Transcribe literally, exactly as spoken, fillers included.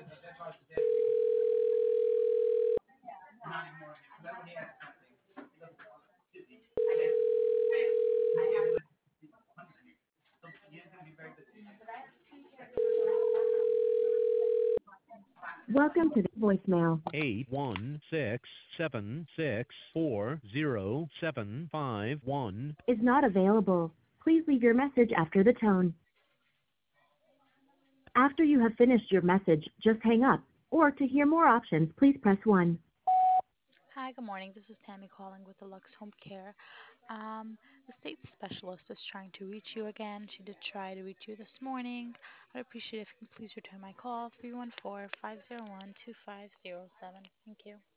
Welcome to the voicemail. eight one six seven six four zero seven five one. Is not available. Please leave your message after the tone. After you have finished your message, just hang up. Or to hear more options, please press one. Hi, good morning. This is Tammy calling with the Lux Home Care. Um, the state specialist is trying to reach you again. She did try to reach you this morning. I'd appreciate if you could please return my call, three one four, five zero one, two five zero seven. Thank you.